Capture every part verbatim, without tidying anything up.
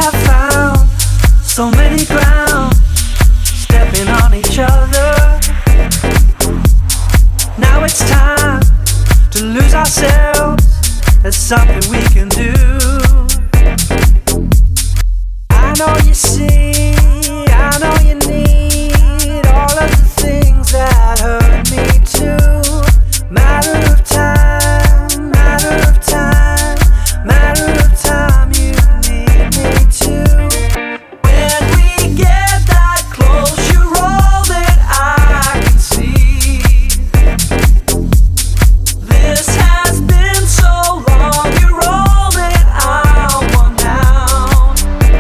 have found so many ground, stepping on each other. Now it's time to lose ourselves. There's something we can do. I know you see, I know you need all of the things that hurt me too. Matter of time, matter of time, matter of time, you need me too. When we get that close, you're all that I can see. This has been so long, you're all that I want now.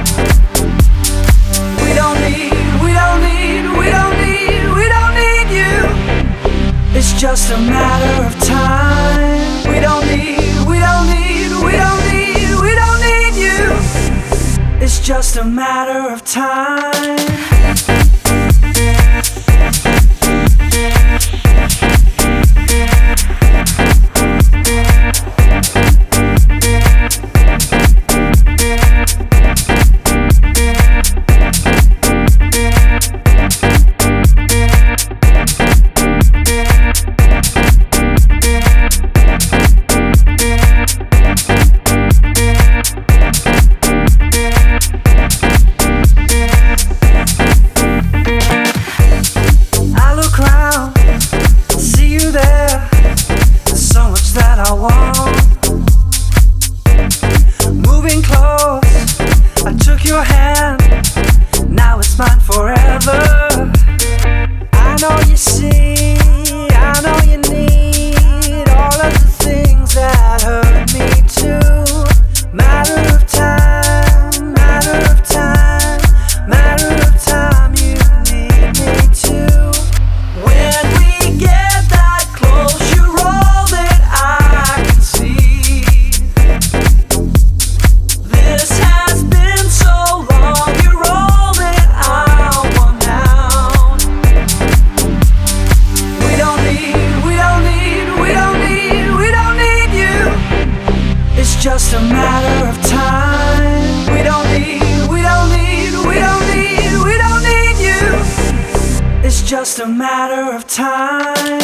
We don't need, we don't need, we don't need, we don't need you. It's just a matter of time. We don't need, we don't need, we don't need, we don't need you. It's just a matter of time. Moving close, I took your hand, now it's mine forever. I know you see, I know you need all of the things that hurt me too. Matter of time, matter of time, matter of time, you need me too. When we get that close, you're all that I can see. This has been so long, you're all that I want now. We don't need, we don't need, we don't need, we don't need you. It's just a matter of time. We don't need, we don't need, we don't need, we don't need you. It's just a matter of time.